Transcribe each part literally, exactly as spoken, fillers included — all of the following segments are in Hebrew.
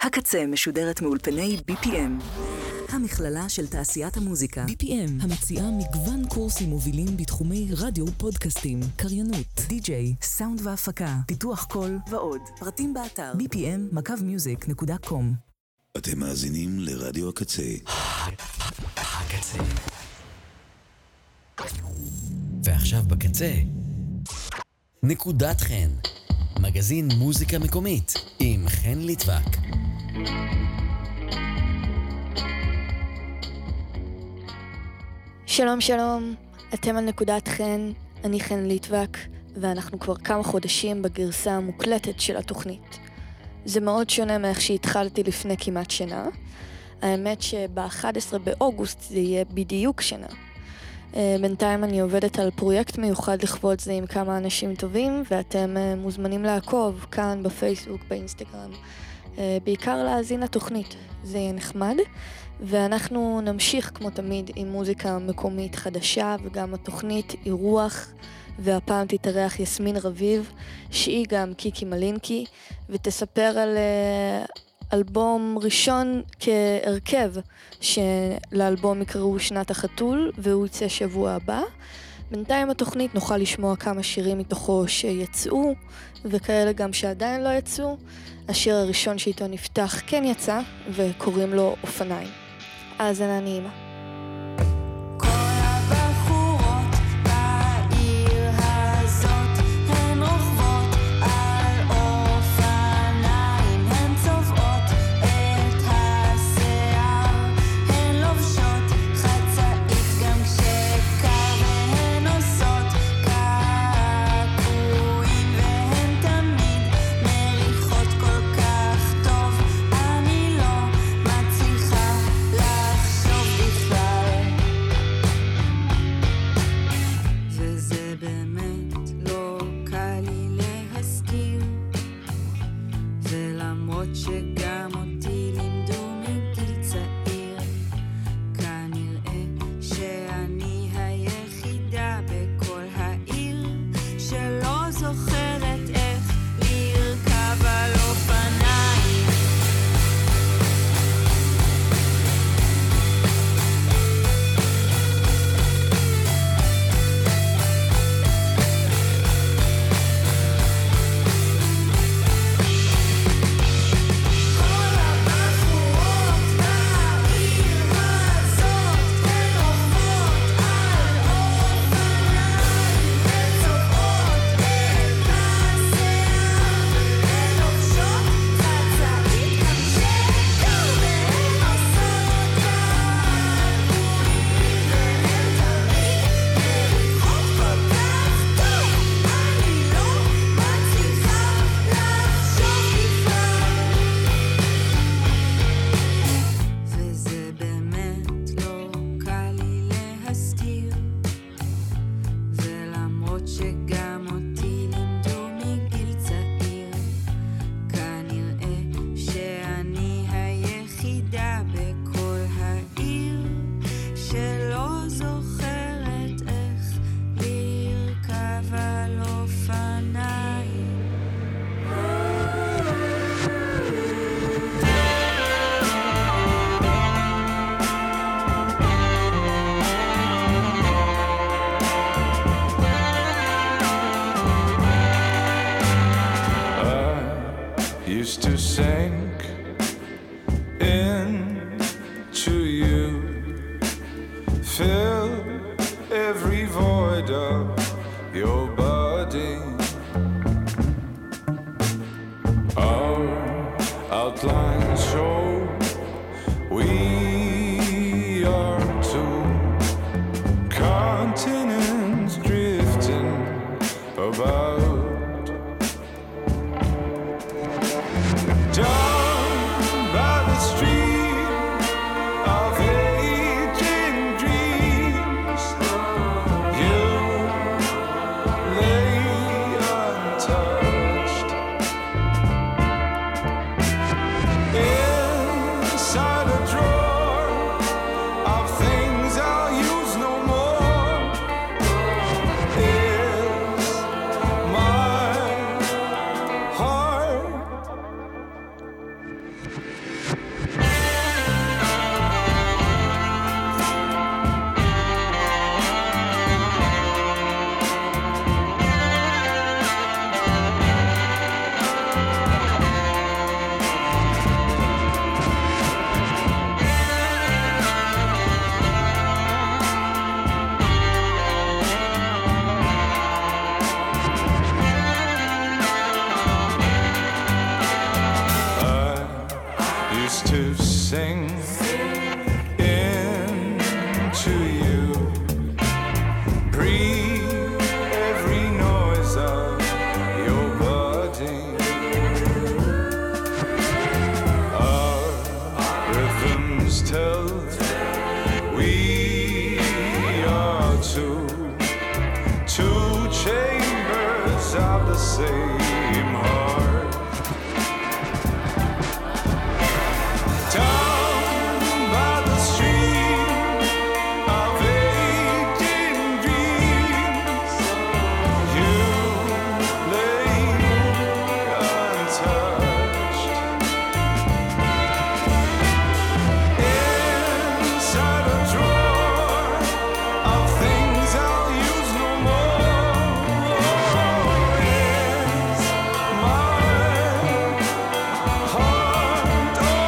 הקצה משודרת מאולפני בי פי אם. המכללה של תעשיית המוזיקה. בי פי אם המציעה מגוון קורסים מובילים בתחומי רדיו, פודקאסטים, קריינות, די-ג'יי, סאונד והפקה, פיתוח קול ועוד. פרטים באתר בי פי אם מקו מיוזיק נקודה קום. אתם מאזינים לרדיו הקצה. הקצה. ועכשיו בקצה, נקודת חן, מגזין מוזיקה מקומית עם חן ליטבק. שלום שלום, אתם על נקודת חן, אני חן ליטבק, ואנחנו כבר כמה חודשים בגרסה המוקלטת של התוכנית. זה מאוד שונה מאיך שהתחלתי לפני כמעט שנה. האמת שב-אחד עשר באוגוסט זה יהיה בדיוק שנה. בינתיים אני עובדת על פרויקט מיוחד לכבוד זה עם כמה אנשים טובים, ואתם מוזמנים לעקוב כאן בפייסבוק, באינסטגרם, בעיקר להאזין לתוכנית, זה יהיה נחמד. ואנחנו נמשיך כמו תמיד עם מוזיקה מקומית חדשה, וגם התוכנית אירוח, והפעם תתארח יסמין רביב, שהיא גם קיקי מלינקי, ותספר על אלבום ראשון כהרכב, שלאלבום יקראו שנת החתול, והוא יצא שבוע הבא. בינתיים התוכנית נוכל לשמוע כמה שירים מתוכו שיצאו, וכאלה גם שעדיין לא יצאו. השיר הראשון שאיתו נפתח כן יצא, וקוראים לו אופניים. האזנה נעימה. Inside a drawer to sing into you. Breathe every noise of your body. Our rhythms tell we are two, two chambers of the same heart. Down by the stream of aching dreams, you lay untouched. Inside a drawer of things I'll use no more is my heart. Oh,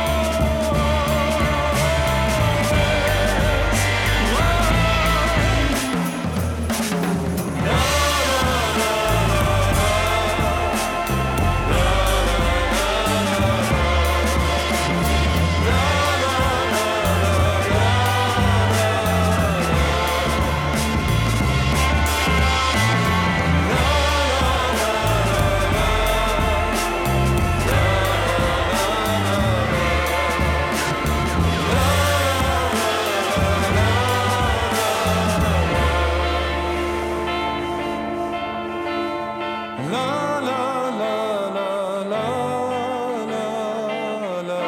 la la la la la la la.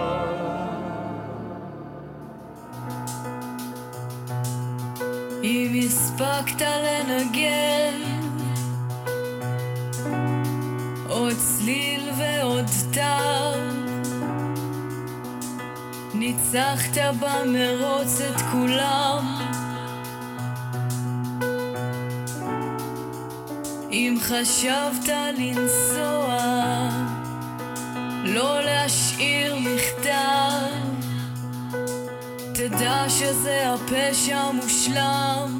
אם הספקת לנגן עוד צליל ועוד תו, ניצחת במרוץ את כולם. אם חשבת לנסוע, לא להשאיר מכתב, תדע שזה הפשע מושלם.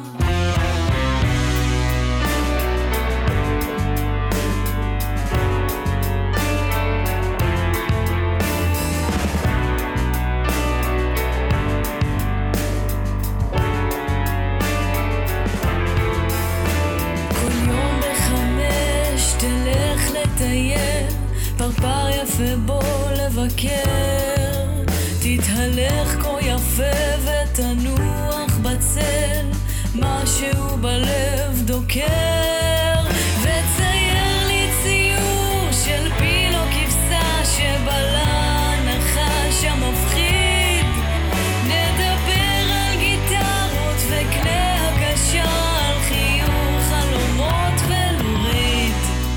כל יום בחמש תלך לטייל, פרפר יפה בו לבקר, תתהלך כה יפה ותנוח בצל, משהו בלב דוקר, וצייר לי ציור של פיל או כבשה שבלה נחש המפחיד, נדבר על גיטרות וכלי הקשה, על חיוך חלומות ולוריד.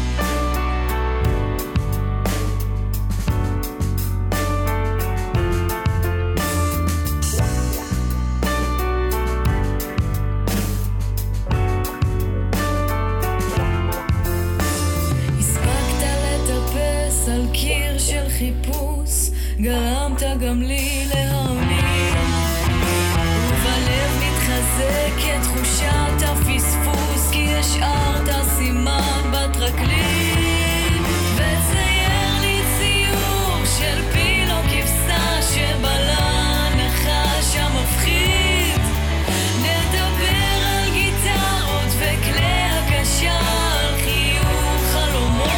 על קיר של חיפוש, גרמת גם לי להאמין, ובלב מתחזקת תחושת הפספוס, כי השארת סימן בטרקלין, וצייר לי ציור של פיל או כבשה שבלה נחש המפחיד, נדבר על גיטרות וכלי הקשה, על חיוך חלומות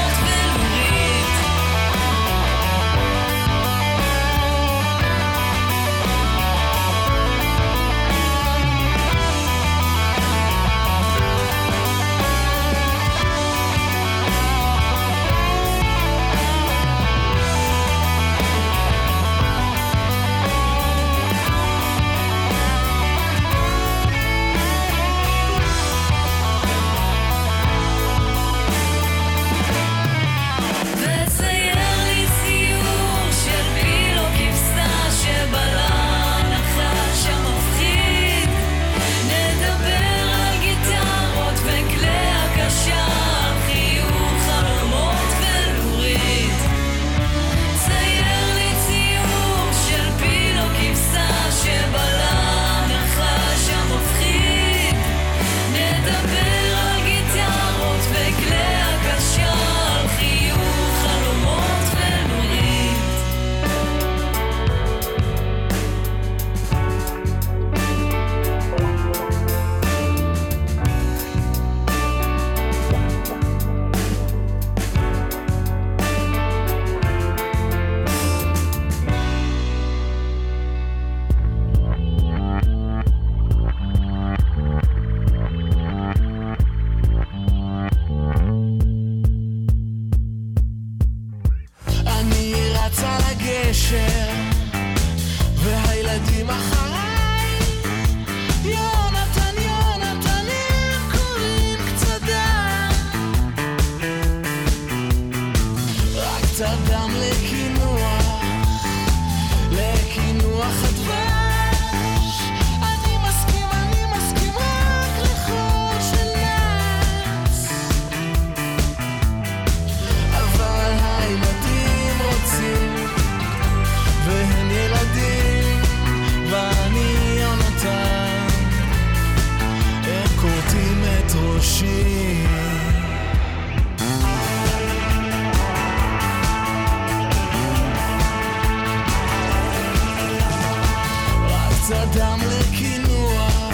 נריץ אדם לקינוח,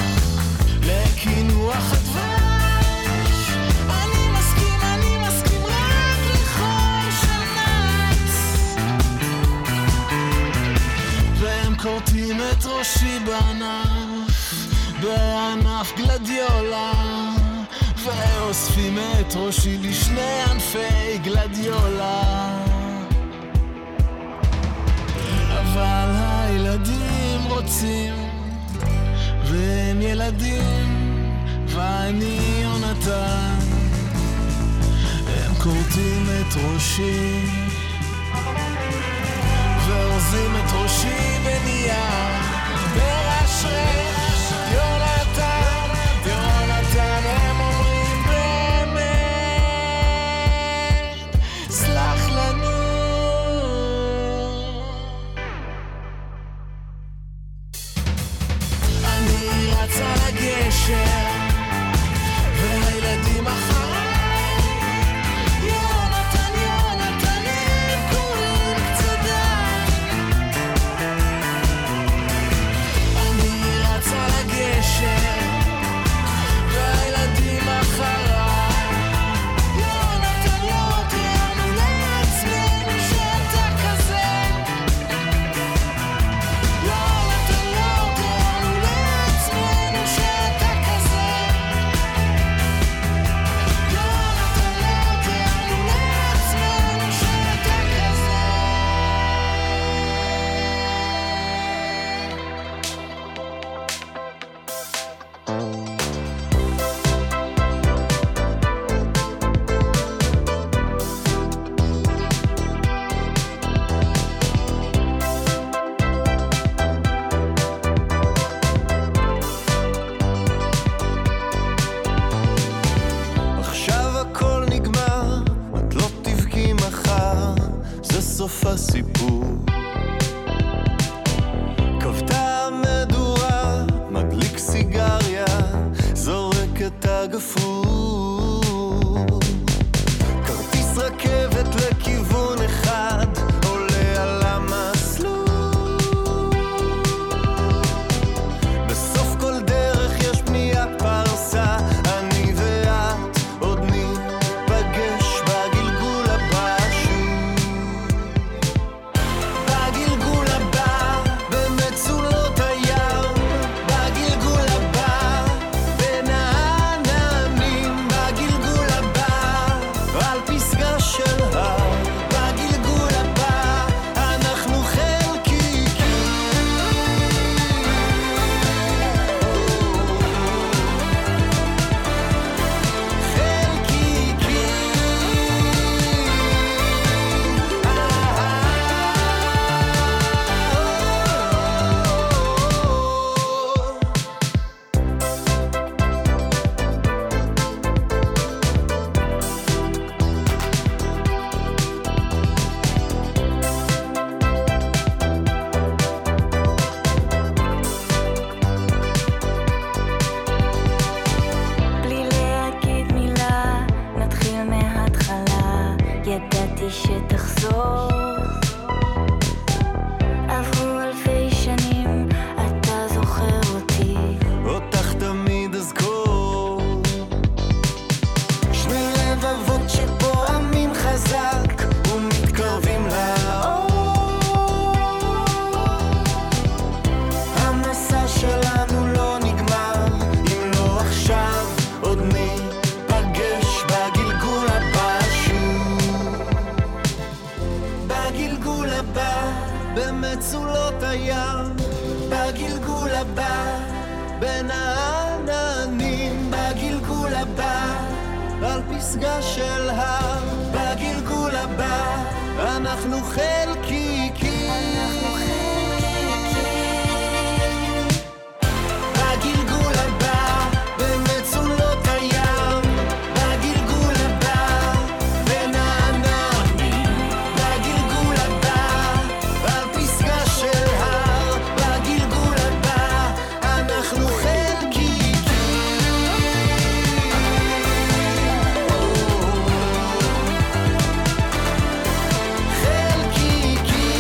לקינוח הדבש. אני מסכים, אני מסכים רק לחור שנץ. והם קורטים את ראשי בענף, בענף גלדיולה, ואוספים את ראשי לשני ענפי גלדיולה. אבל הילדים רוצים, והם ילדים, ואני יונתן. הם קורטים את ראשי, ואורזים את ראשי בנייר, ברשרש, יונתן, יונתן. הם אומרים באמת, סלח לנו. אני רץ על הגשר, והילדים אחריי. יונתן, יונתן, הם קוראים קצדה. אני רץ על הגשר, והילדים אחריי. יונתן, לא תיארנו לעצמנו שאתה כזה. יונתן, לא תיארנו לעצמנו שאתה כזה. יונתן, לא תיארנו לעצמנו שאתה כזה. עכשיו הכל נגמר, את לא תבכי מחר, זה סוף הסיפור. כבתה המדורה, מדליק סיגריה, זורק את הגפרור. כרטיס רכבת לכיוון אחד, עולה על המסלול. בסוף כל דרך יש פניית פרסה, אני ואת עוד ניפגש בגלגול הבא שוב. בגלגול הבא, במצולות הים, בגלגול הבא, בין העננים, בגלגול הבא, על פסגה של הר, בגלגול הבא, אנחנו חלקיקים. בלי להגיד מילה, נתחיל מההתחלה, ידעתי שתחזור. עברו אלפי שנים, אתה זוכר אותי, אותך תמיד אזכור. שני לבבות שפועמים חזק ומתקרבים לאור. המסע שלנו לא נגמר, אם לא עכשיו עוד ניפגש בגלגול הבא שוב. בגלגול הבא, במצולות הים, בגלגול הבא, בין העננים, בגלגול הבא, על פסגה של הר, בגלגול הבא, אנחנו חלקיקים. בגלגול הבא, במצולות הים, בגלגול הבא, בין העננים, בגלגול הבא, על פסגה של הר, בגלגול הבא, אנחנו חלקיקים. חלקיקים.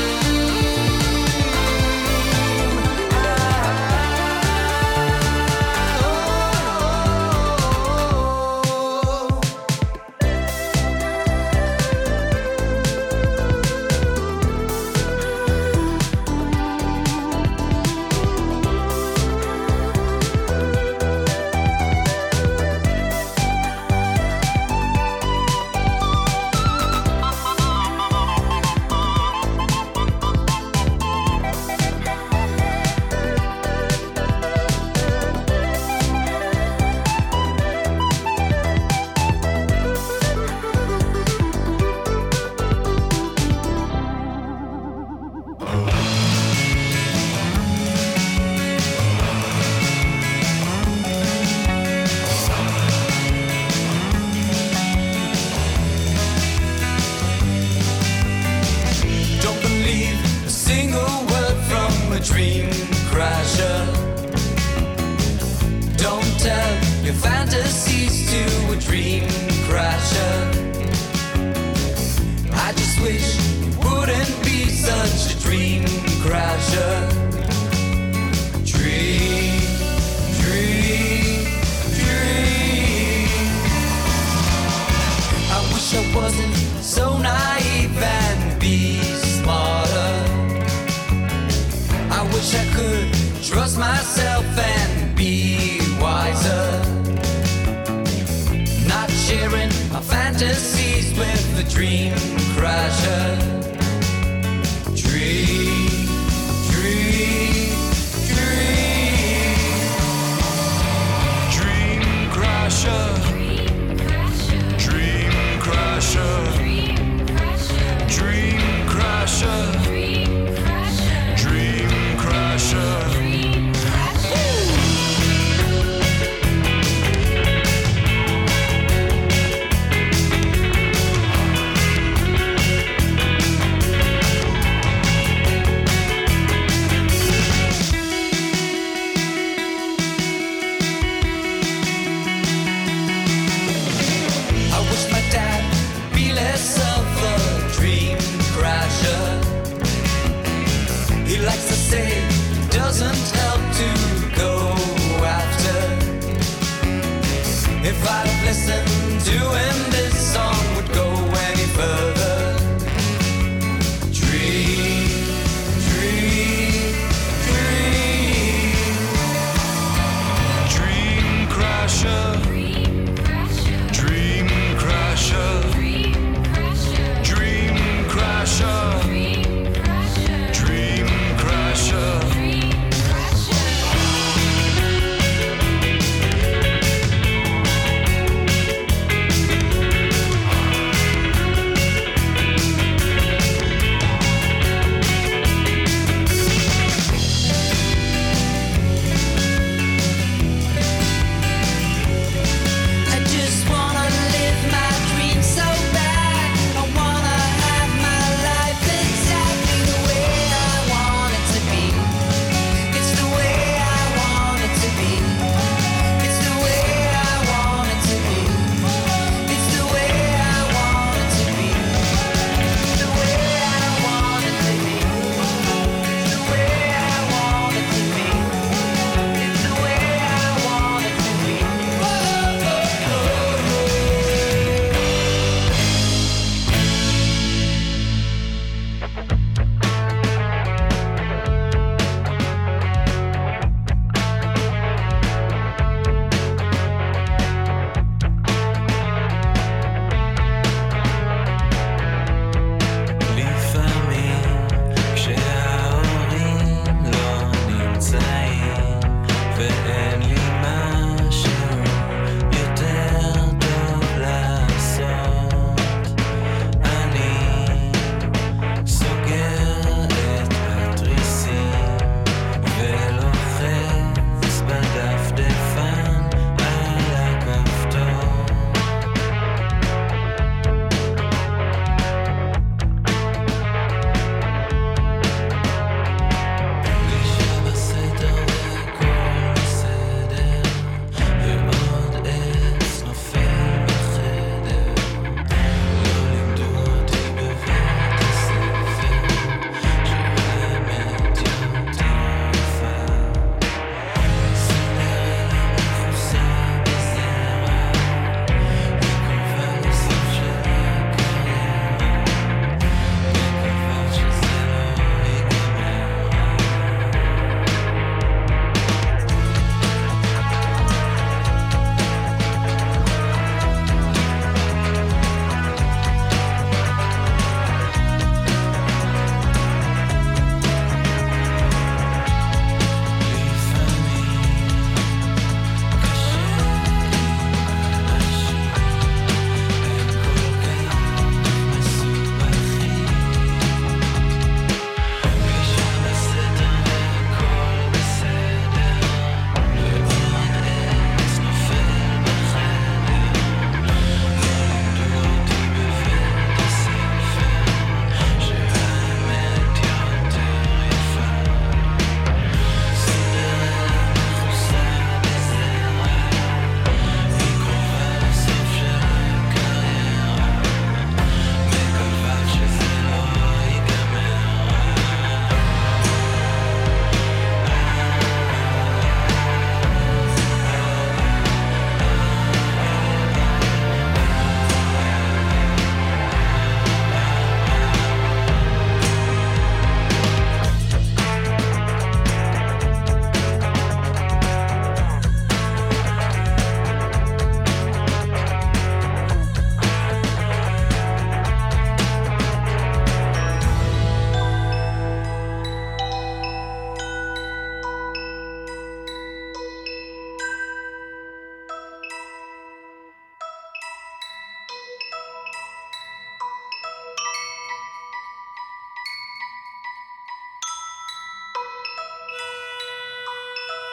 wasn't so naive and be smarter. I wish I could trust myself and be wiser. Not sharing my fantasies with the dream crasher. Dream, dream, dream. Dream crasher. Dream crasher. Dream crasher. Dream crasher.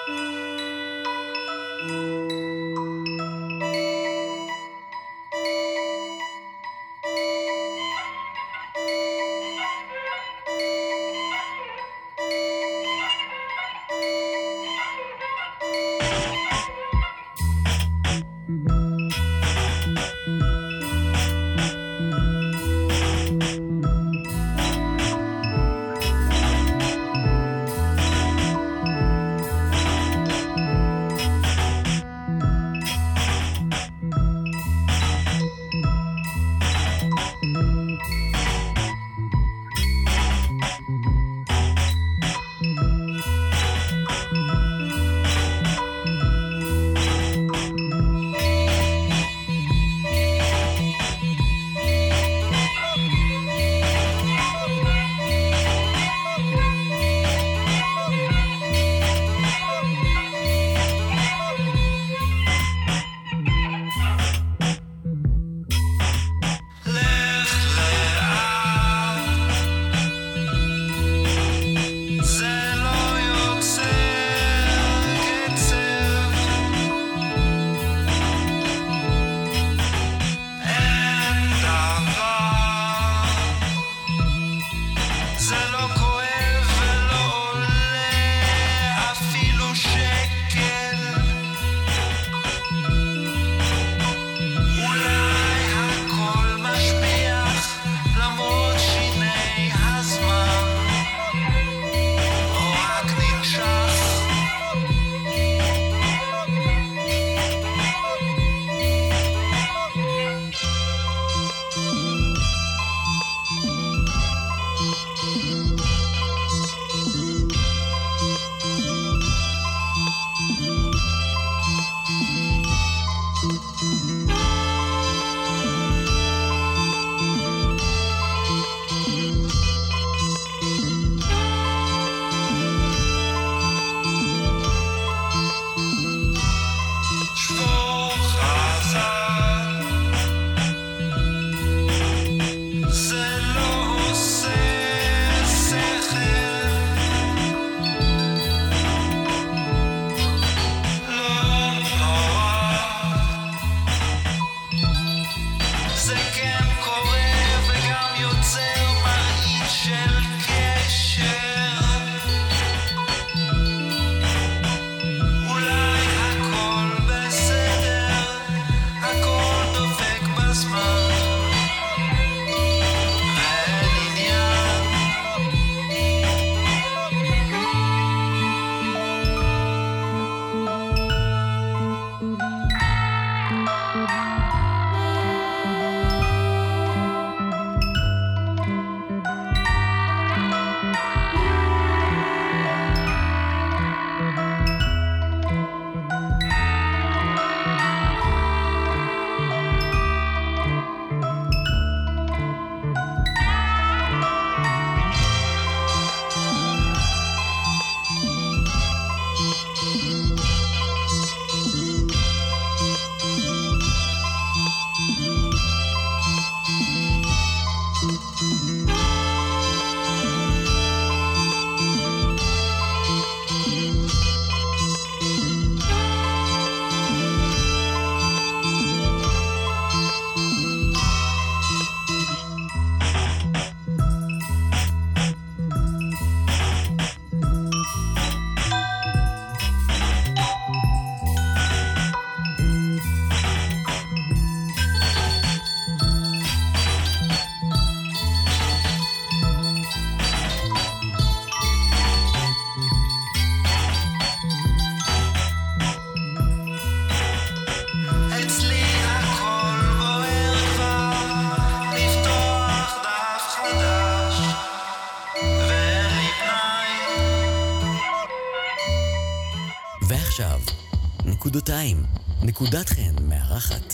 ועכשיו, נקודותיים, נקודת חן מארחת.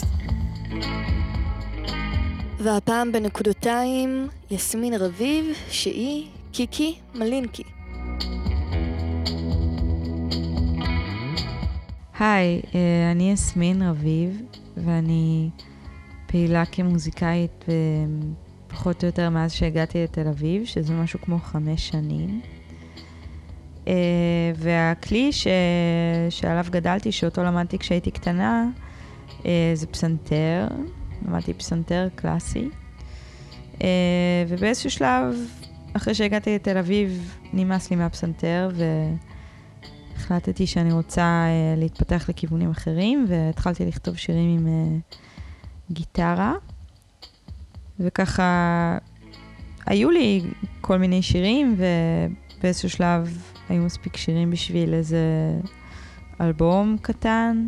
והפעם בנקודותיים, יסמין רביב, שהיא קיקי מלינקי. היי, אני יסמין רביב, ואני פעילה כמוזיקאית פחות או יותר מאז שהגעתי לתל אביב, שזה משהו כמו חמש שנים. והכלי ש... שעליו גדלתי, שאותו למדתי כשהייתי קטנה, זה פסנתר. למדתי פסנתר קלאסי. ובאיזשהו שלב, אחרי שהגעתי לתל אביב, נמאס לי מהפסנתר, והחלטתי שאני רוצה להתפתח לכיוונים אחרים, והתחלתי לכתוב שירים עם גיטרה. וככה, היו לי כל מיני שירים, ובאיזשהו שלב היו מספיק שירים בשביל איזה אלבום קטן.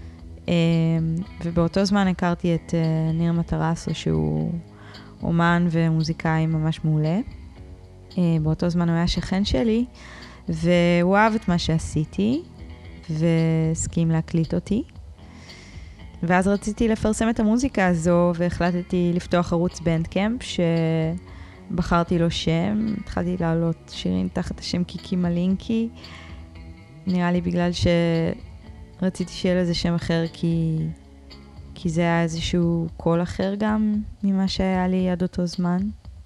ובאותו זמן הכרתי את ניר מטרסו, שהוא אומן ומוזיקאי ממש מעולה. באותו זמן הוא היה שכן שלי, והוא אהב את מה שעשיתי, והסכים להקליט אותי. ואז רציתי לפרסם את המוזיקה הזו, והחלטתי לפתוח ערוץ בנדקאמפ, שבחרתי לו שם. התחלתי לעלות שירים תחת השם קיקי מלינקי. נראה לי בגלל שרציתי שיהיה לזה שם אחר, כי, כי זה היה איזשהו קול אחר גם ממה שהיה לי עד אותו זמן.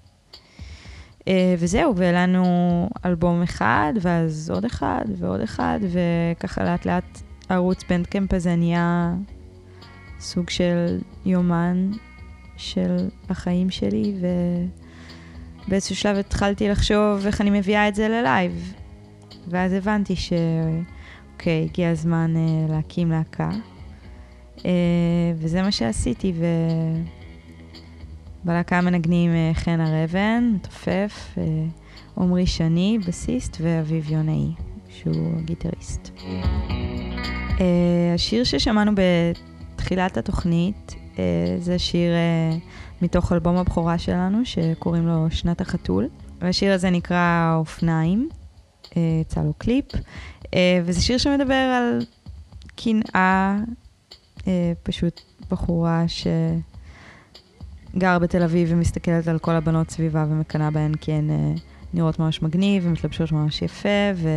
וזהו, והעלינו אלבום אחד, ואז עוד אחד ועוד אחד, וככה לאט לאט ערוץ בנדקאמפ הזה נהיה סוג של יומן של החיים שלי, ובאיזשהו שלב התחלתי לחשוב איך אני מביאה את זה ללייב. ואז הבנתי שאוקיי, הגיע הזמן uh, להקים להקה. Uh, וזה מה שעשיתי, ובלהקה מנגנים uh, חן הרבן, מתופף, uh, עומרי שני, בסיסט, ואביב יונאי, שהוא גיטריסט. Uh, השיר ששמענו בתחילת התוכנית, uh, זה שיר uh, מתוך אלבום הבכורה שלנו, שקוראים לו שנת החתול. והשיר הזה נקרא אופניים, uh, יצא לו קליפ, uh, וזה שיר שמדבר על קנאה, uh, פשוט בחורה שגר בתל אביב ומסתכלת על כל הבנות סביבה ומקנה בהן כי הן uh, נראות ממש מגניב ומתלבשות ממש יפה,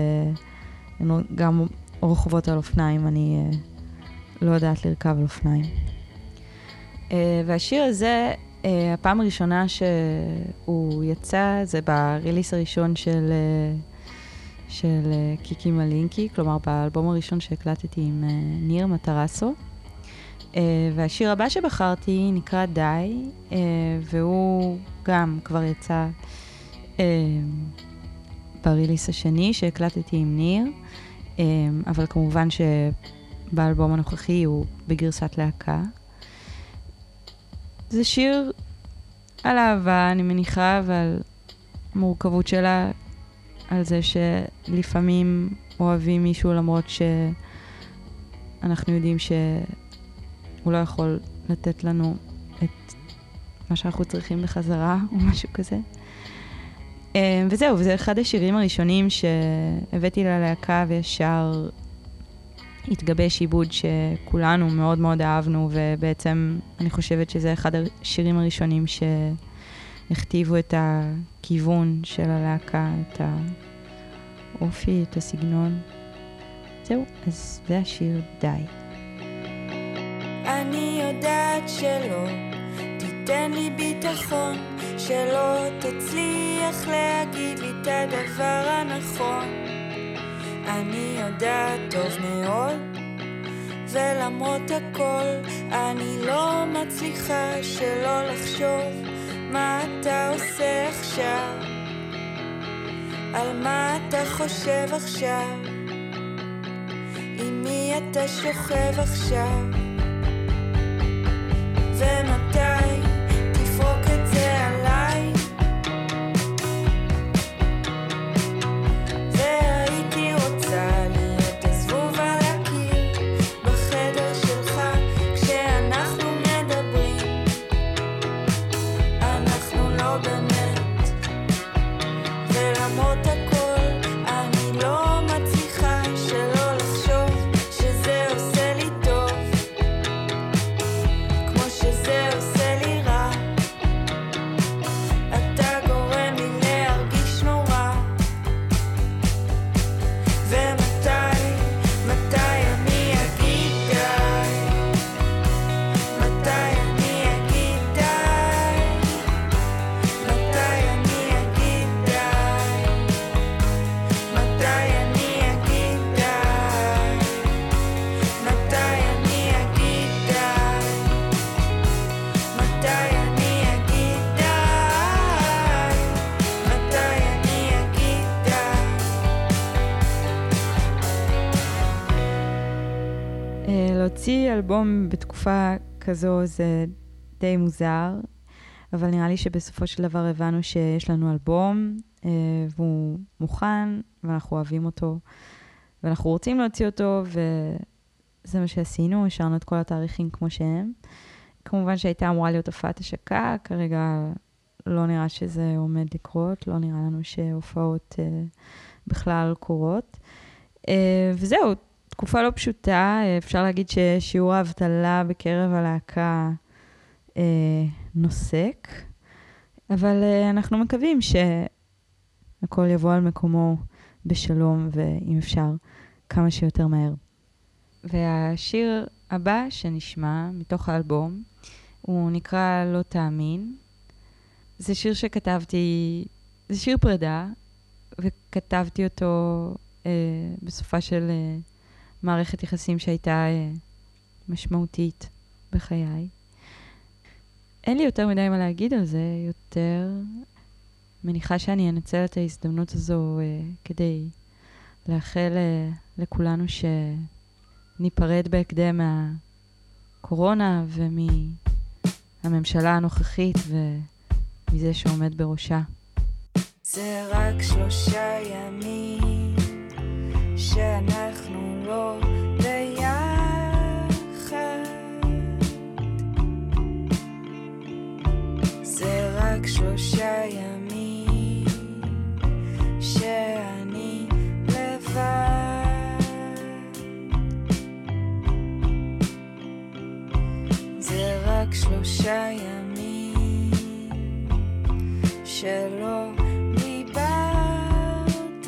וגם רוכבות על אופניים, אני uh, לא יודעת לרכב על אופניים. Uh, והשיר הזה, uh, הפעם הראשונה שהוא יצא, זה בריליס הראשון של, uh, של uh, קיקי מלינקי, כלומר באלבום הראשון שהקלטתי עם uh, ניר מטרסו. Uh, והשיר הבא שבחרתי נקרא די, uh, והוא גם כבר יצא uh, בריליס השני שהקלטתי עם ניר, uh, אבל כמובן שבאלבום הנוכחי הוא בגרסת להקה. זה שיר על אהבה, אני מניחה, ועל מורכבות שלה, על זה שלפעמים אוהבים מישהו למרות שאנחנו יודעים שהוא לא יכול לתת לנו את מה שאנחנו צריכים בחזרה או משהו כזה. וזהו, וזה אחד השירים הראשונים שהבאתי ללהקה וישר התגבש עיבוד שכולנו מאוד מאוד אהבנו, ובעצם אני חושבת שזה אחד השירים הראשונים שהכתיבו את הכיוון של הלהקה, את האופי, את הסגנון. זהו, אז זה השיר די. אני יודעת שלא תיתן לי ביטחון, שלא תצליח להגיד לי את הדבר הנכון. אני יודעת טוב מאוד, ולמרות הכל אני לא מצליחה שלא לחשוב מה אתה עושה עכשיו, על מה אתה חושב עכשיו, עם מי אתה שוכב עכשיו, ומתי תפרוק את זה עליי. והייתי רוצה להיות הזבוב על הקיר בחדר שלך כשאנחנו מדברים, אנחנו לא באמת, ולמרות הכל אני לא מצליחה שלא לחשוב שזה עושה לי טוב כמו שזה עושה לי להוציא אלבום בתקופה כזו זה די מוזר, אבל נראה לי שבסופו של דבר הבנו שיש לנו אלבום, והוא מוכן, ואנחנו אוהבים אותו, ואנחנו רוצים להוציא אותו, וזה מה שעשינו, השארנו את כל התאריכים כמו שהם. כמובן שהייתה אמורה להיות הופעת השקה, כרגע לא נראה שזה עומד לקרות, לא נראה לנו שהופעות אה, בכלל קורות. אה, וזהו, תקופה לא פשוטה, אפשר להגיד ששיעור האבטלה בקרב הלהקה אה, נוסק, אבל אה, אנחנו מקווים שהכל יבוא על מקומו בשלום, ואם אפשר, כמה שיותר מהר. והשיר הבא שנשמע מתוך האלבום, הוא נקרא לא תאמין. זה שיר שכתבתי, זה שיר פרידה, וכתבתי אותו אה, בסופה של אה, מערכת יחסים שהייתה אה, משמעותית בחיי. אין לי יותר מדי מה להגיד על זה, יותר מניחה שאני אנצל את ההזדמנות הזו אה, כדי לאחל אה, לכולנו שניפרד בהקדם מהקורונה ומהממשלה הנוכחית ומזה שעומד בראשה. זה רק שלושה ימים שאנחנו לא ביחד, זה רק שלושה ימים שאני לבד, זה רק שלושה ימים שלא דיברת,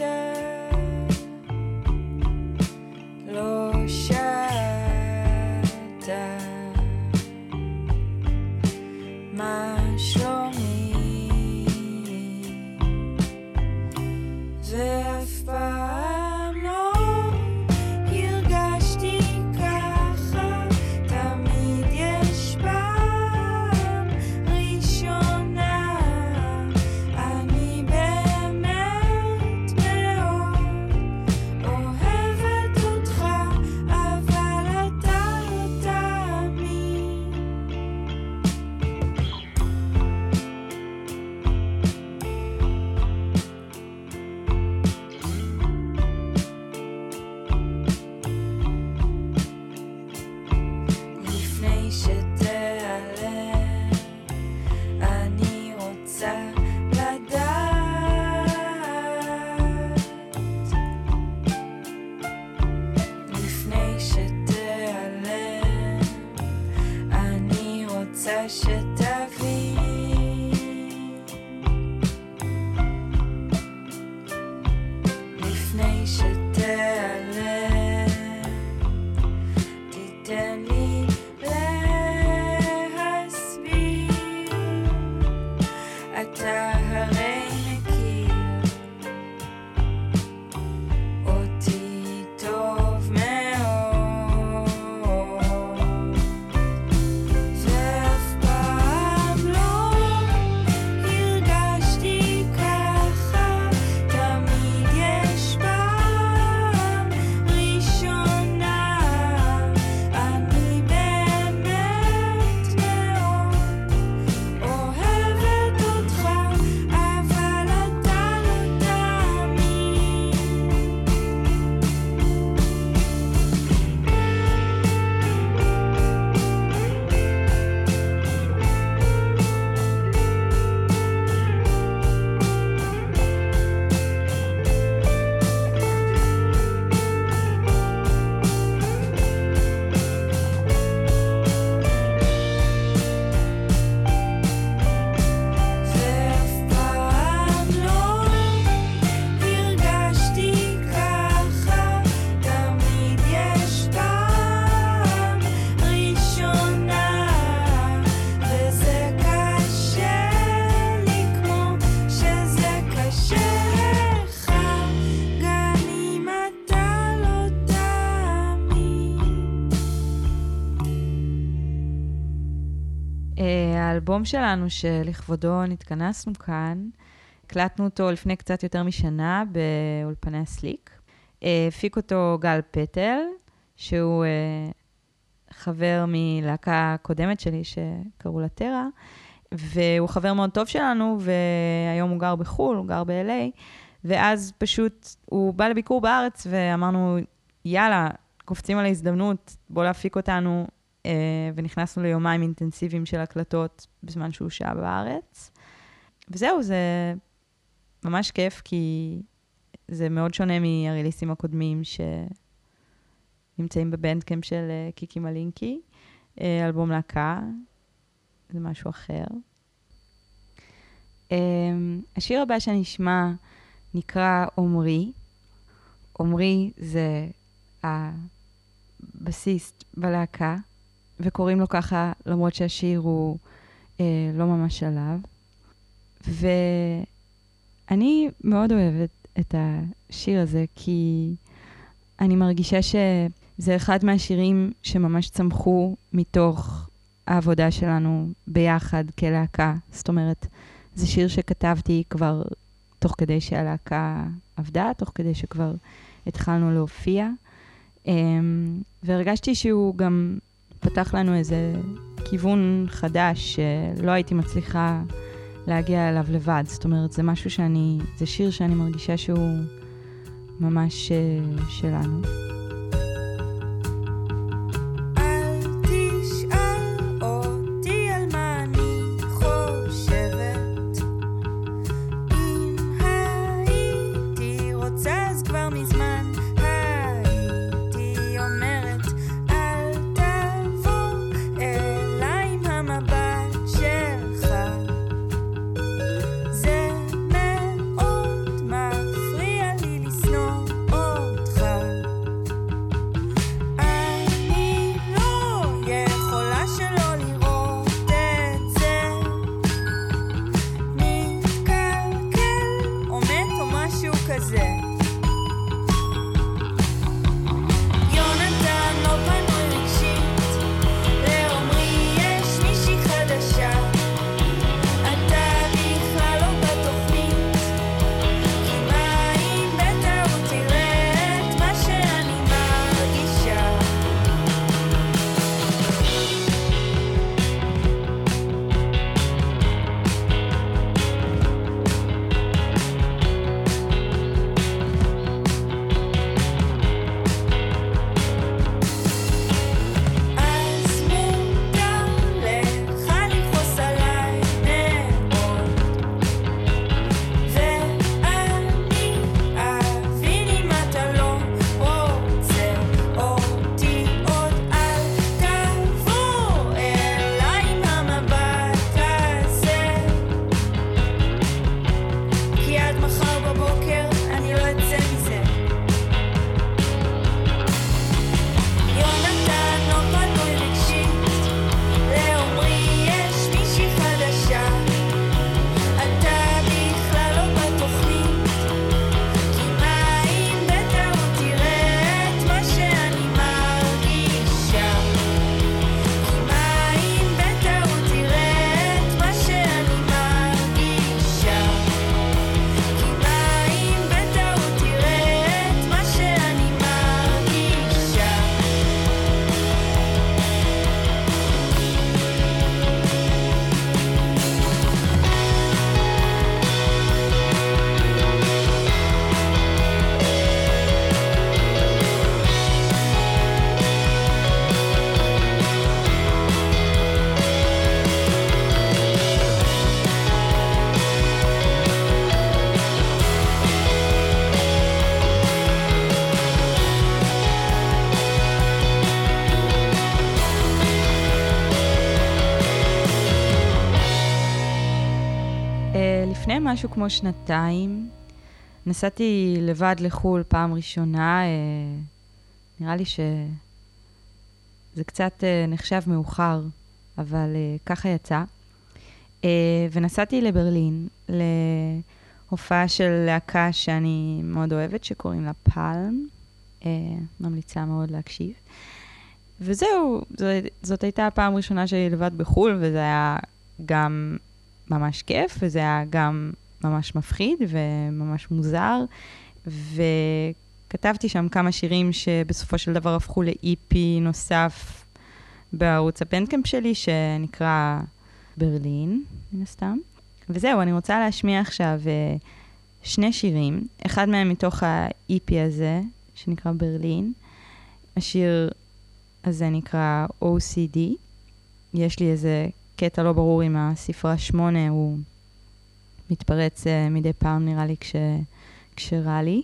לא שאלת מה שלומי, ואף פעם לא הרגשתי ככה, תמיד יש פעם ראשונה, אני באמת מאוד אוהבת אותך, אבל אתה לא תאמין. לפני שתיעלם אני רוצה לדעת, לפני שתיעלם אני רוצה שתבין, לפני שתיעלם תיתן לי להסביר, אתה הרי מכיר אותי טוב מאוד, ואף פעם לא הרגשתי ככה, תמיד יש פעם ראשונה, אני באמת מאוד אוהבת אותך, אבל אתה לא תאמין. ואף פעם לא הרגשתי ככה, תמיד יש פעם ראשונה, וזה קשה לי כמו שזה קשה לך, גם אם אתה לא תאמין. אה, האלבום שלנו שלכבודו נתכנסנו כאן, הקלטנו אותו לפני קצת יותר משנה באולפני הסליק. אה, הפיק אותו גל פטל, שהוא אה, חבר מלהקה קודמת שלי שקראו לה טרה, והוא חבר מאוד טוב שלנו, והיום הוא גר בחול, הוא גר ב-אל איי, ואז פשוט הוא בא לביקור בארץ, ואמרנו, יאללה, קופצים על ההזדמנות, בוא להפיק אותנו, ונכנסנו ליומיים אינטנסיביים של הקלטות בזמן שהוא שעה בארץ. וזהו, זה ממש כיף, כי זה מאוד שונה מהריליסים הקודמים שנמצאים בבנדקאמפ של קיקי מלינקי, אלבום להקה, זה משהו אחר. השיר הבא שאני אשמע נקרא עומרי. עומרי זה הבסיסט בלהקה, וקוראים לו ככה, למרות שהשיר הוא אה, לא ממש עליו. ואני מאוד אוהבת את השיר הזה, כי אני מרגישה שזה אחד מהשירים שממש צמחו מתוך העבודה שלנו ביחד כלהקה. זאת אומרת, זה שיר שכתבתי כבר תוך כדי שהלהקה עבדה, תוך כדי שכבר התחלנו להופיע. והרגשתי שהוא גם פתח לנו איזה כיוון חדש שלא הייתי מצליחה להגיע אליו לבד. זאת אומרת, זה משהו שאני, זה שיר שאני מרגישה שהוא ממש שלנו. לפני משהו כמו שנתיים, נסעתי לבד לחול פעם ראשונה, נראה לי שזה קצת נחשב מאוחר, אבל ככה יצא. ונסעתי לברלין, להופעה של להקה שאני מאוד אוהבת, שקוראים לה פלם, ממליצה מאוד להקשיב. וזהו, זאת, זאת הייתה הפעם הראשונה שלי לבד בחול, וזה היה גם ממש כיף, וזה היה גם ממש מפחיד וממש מוזר, וכתבתי שם כמה שירים שבסופו של דבר הפכו ל-אי פי נוסף בערוץ הבנדקאמפ שלי, שנקרא ברלין, מן הסתם. וזהו, אני רוצה להשמיע עכשיו uh, שני שירים, אחד מהם מתוך ה-אי פי הזה, שנקרא ברלין. השיר הזה נקרא או סי די. יש לי איזה קטע לא ברור עם הספרה שמונה, הוא מתפרץ uh, מדי פעם, נראה לי, כש, כשרע לי.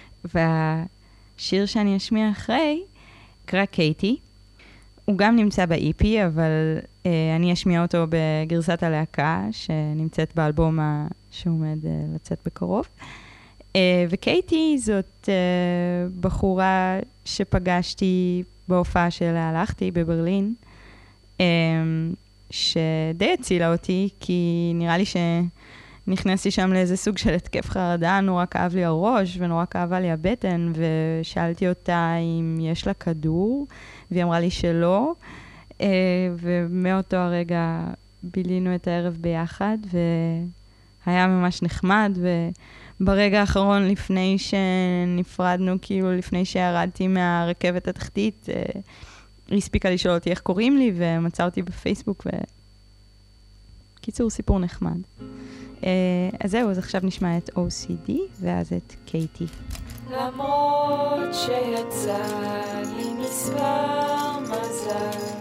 והשיר שאני אשמיע אחרי, נקרא קייטי. הוא גם נמצא ב-אי פי, אבל uh, אני אשמיע אותו בגרסת הלהקה, שנמצאת באלבום שעומד uh, לצאת בקרוב. Uh, וקייטי זאת uh, בחורה שפגשתי בהופעה שלה, הלכתי בברלין, um, שדי הצילה אותי, כי נראה לי שנכנסתי שם לאיזה סוג של התקף חרדה, נורא כאב לי הראש ונורא כאבה לי הבטן, ושאלתי אותה אם יש לה כדור, והיא אמרה לי שלא, uh, ומאותו הרגע בילינו את הערב ביחד, והיה ממש נחמד, וברגע האחרון לפני שנפרדנו, כאילו לפני שירדתי מהרכבת התחתית, uh, היא הספיקה לשאול אותי איך קוראים לי, ומצא אותי בפייסבוק, וקיצור, סיפור נחמד. Uh, אז זהו, אז עכשיו נשמע את או סי די, ואז את קייטי. למרות שיצא לי מספר מזל,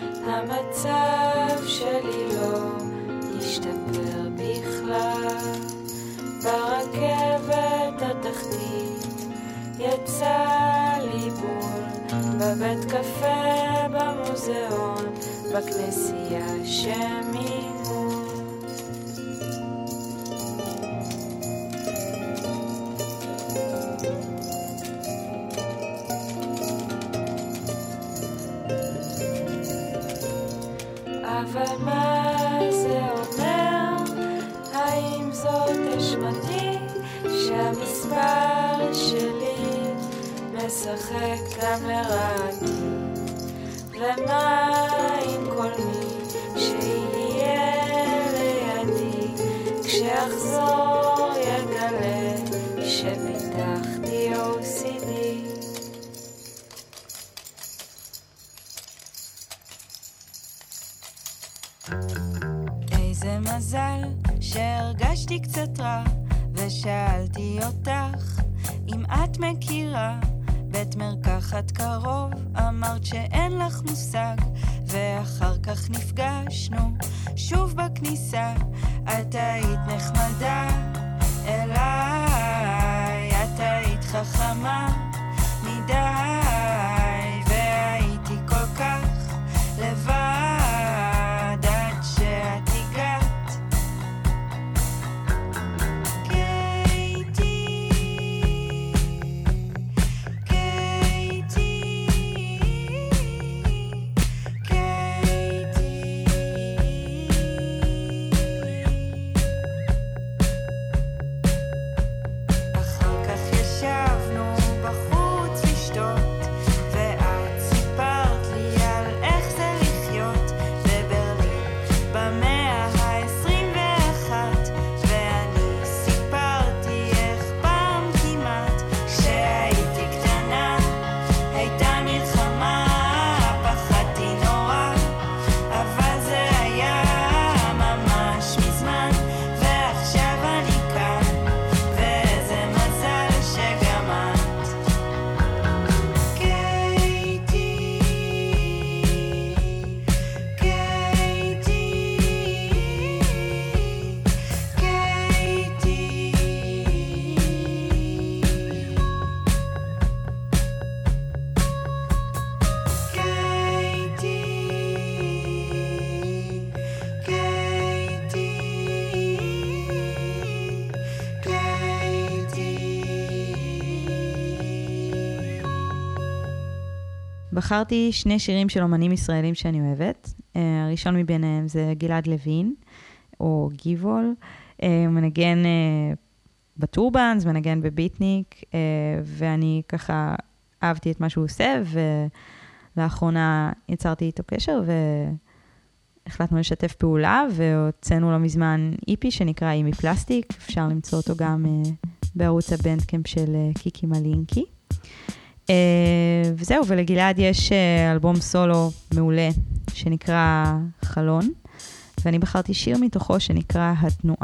המצב שלי לא השתפר בכלל. ברכבת התחתית יצא לי בול, בבית קפה, במוזיאון, בכנסייה שממול. אבל מה זה אומר? האם זאת אשמתי שהמספר שלי משחק גם לרעתי? ומה עם כל מי שיהיה לידי כשאחזור יגלה שפיתחתי או סי די? איזה מזל שהרגשתי קצת רע ושאלתי אותך אם את מכירה בית מרקחת קרוב, אמרת שאין לך מושג, ואחר כך נפגשנו שוב בכניסה. את היית נחמדה אליי, את היית חכמה מדי, והייתי כל כך לבד עד שאת הגעת. קייטי, קייטי, קייטי. אחר כך ישבנו בחוץ לשתות, ואת סיפרת לי על איך זה לחיות בברלין במאה ה-עשרים ואחת, ואני סיפרתי איך פעם כמעט כשהייתי קטנה הייתה מלחמה, פחדתי נורא, אבל זה היה ממש מזמן, ועכשיו אני כאן, ואיזה מזל שגם את. קייטי, קייטי, קייטי. בחרתי שני שירים של אומנים ישראלים שאני אוהבת. Uh, הראשון מביניהם זה גלעד לוין, או גיבול. Uh, מנגן uh, בטורבנס, מנגן בביטניק, uh, ואני ככה אהבתי את מה שהוא עושה, ולאחרונה יצרתי איתו קשר, והחלטנו לשתף פעולה, והוצאנו לא מזמן אי פי שנקרא אימי פלסטיק, אפשר למצוא אותו גם uh, בערוץ הבנדקאמפ של uh, קיקי מלינקי. Uh, וזהו, ולגלעד יש uh, אלבום סולו מעולה שנקרא חלון, ואני בחרתי שיר מתוכו שנקרא התנועה.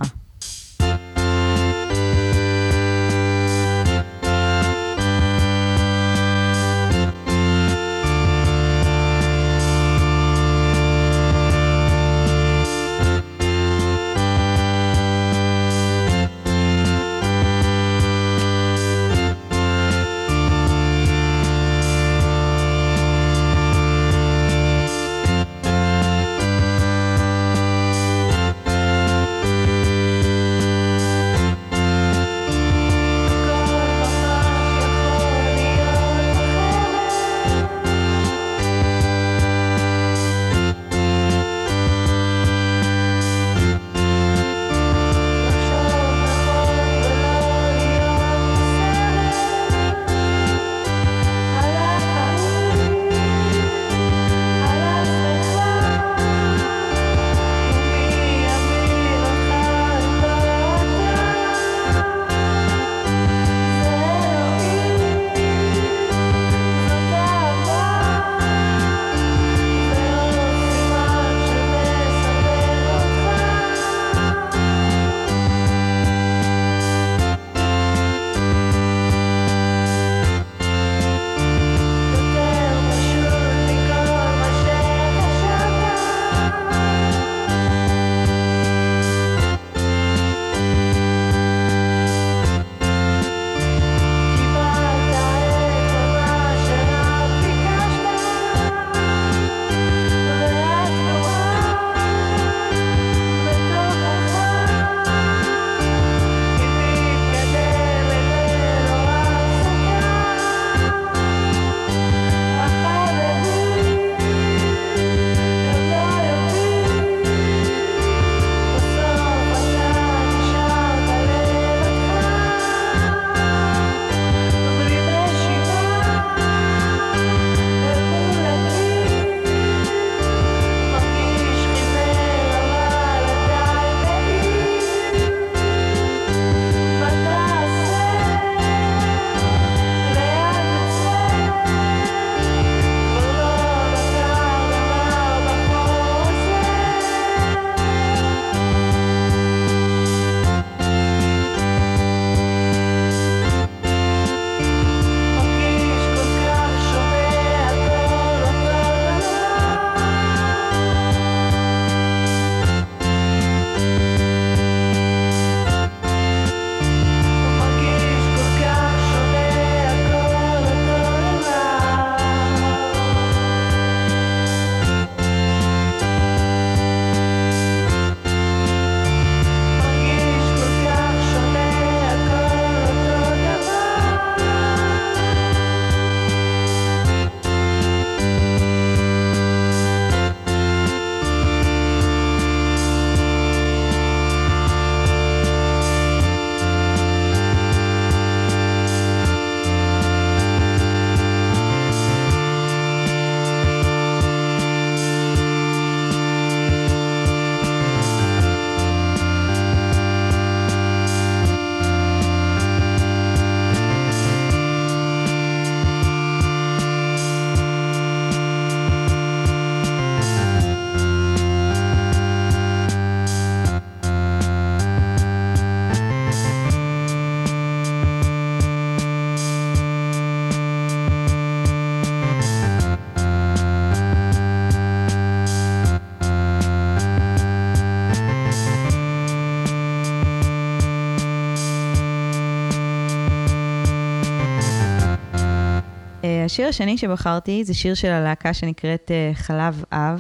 השיר השני שבחרתי זה שיר של הלהקה שנקראת חלב אב,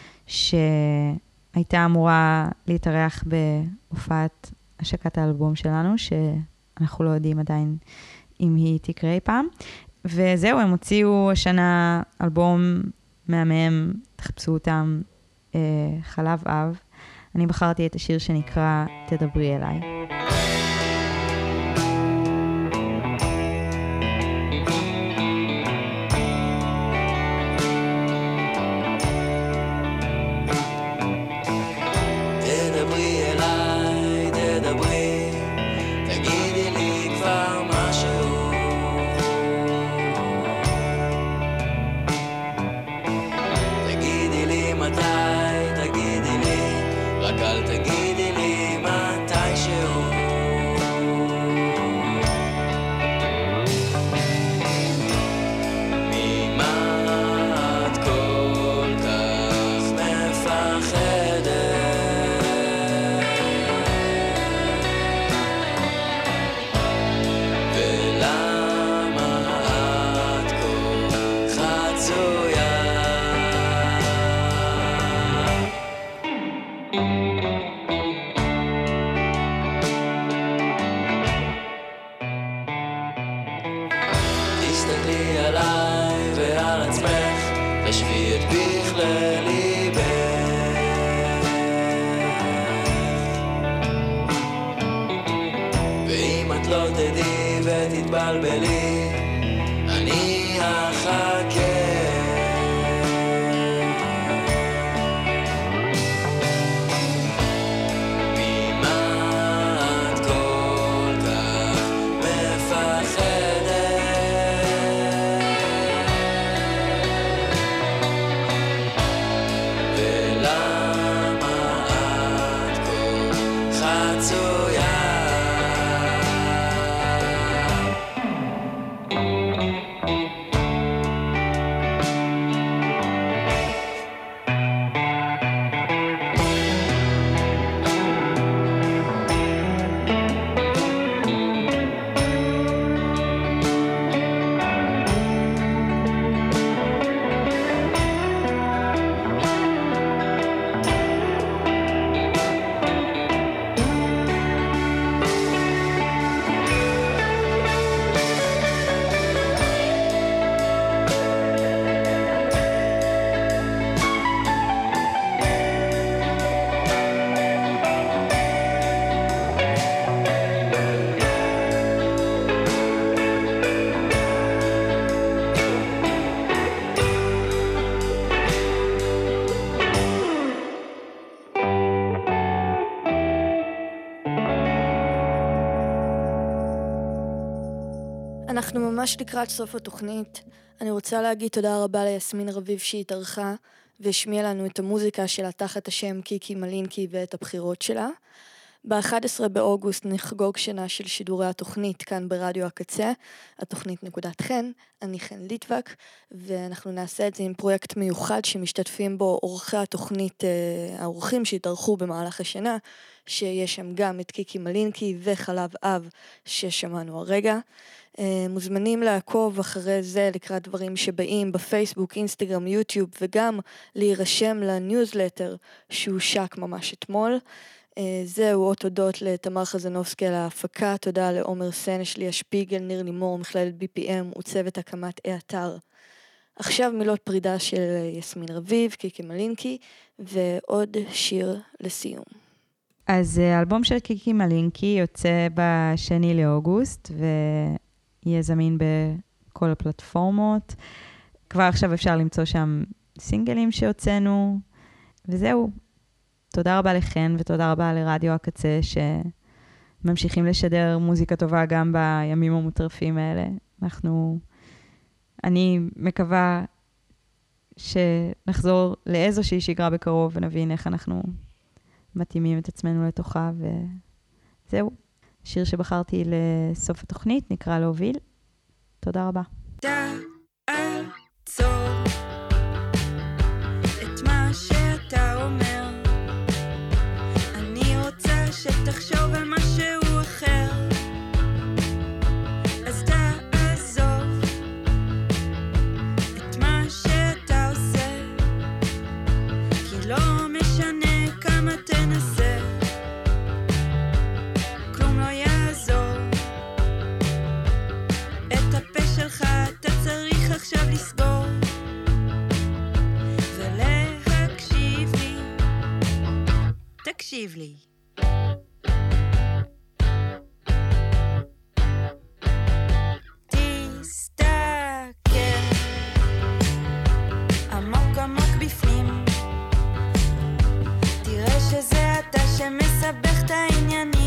שהייתה אמורה להתארח בהופעת השקת האלבום שלנו, שאנחנו לא יודעים עדיין אם היא תקרה פעם. וזהו, הם הוציאו השנה אלבום מהמם, תחפשו אותם, חלב אב. אני בחרתי את השיר שנקרא תדברי אליי. מה תסתכלי עליי ועל עצמך, תשבי את פיך לליבך. ואם את לא תדעי ותתבלבלי, אני אחכה. אנחנו ממש לקראת סוף התוכנית. אני רוצה להגיד תודה רבה ליסמין רביב שהתארחה והשמיעה לנו את המוזיקה שלה תחת השם קיקי מלינקי ואת הבחירות שלה. ב-אחד עשר באוגוסט נחגוג שנה של שידורי התוכנית כאן ברדיו הקצה, התוכנית נקודת חן, אני חן ליטבק, ואנחנו נעשה את זה עם פרויקט מיוחד שמשתתפים בו אורחי התוכנית, האורחים שהתארחו במהלך השנה, שיש שם גם את קיקי מלינקי וחלב אב ששמענו הרגע. מוזמנים לעקוב אחרי זה לקראת דברים שבאים בפייסבוק, אינסטגרם, יוטיוב, וגם להירשם לניוזלטר שהושק ממש אתמול. זהו, עוד תודות לתמר חזנובסקי על ההפקה, תודה לעומר סנש, ליה שפיגל, ניר לימור, מכללת בי פי אם וצוות הקמת האתר. עכשיו מילות פרידה של יסמין רביב, קיקי מלינקי, ועוד שיר לסיום. אז האלבום של קיקי מלינקי יוצא בשני לאוגוסט, ויהיה זמין בכל הפלטפורמות. כבר עכשיו אפשר למצוא שם סינגלים שהוצאנו, וזהו. תודה רבה לכן, ותודה רבה לרדיו הקצה, שממשיכים לשדר מוזיקה טובה גם בימים המוטרפים האלה. אנחנו, אני מקווה שנחזור לאיזושהי שגרה בקרוב, ונבין איך אנחנו מתאימים את עצמנו לתוכה, וזהו. שיר שבחרתי לסוף התוכנית, נקרא להוביל. תודה רבה. תעצור את מה שאתה אומר, אני רוצה שתחשוב על משהו אחר, אז תעזוב את מה שאתה עושה, כי לא משנה כמה תנסה, כלום לא יעזור. את הפה שלך אתה צריך עכשיו לסגור ולהקשיב לי. תקשיב לי. תסתכל עמוק עמוק בפנים, תראה שזה אתה שמסבך את העניינים.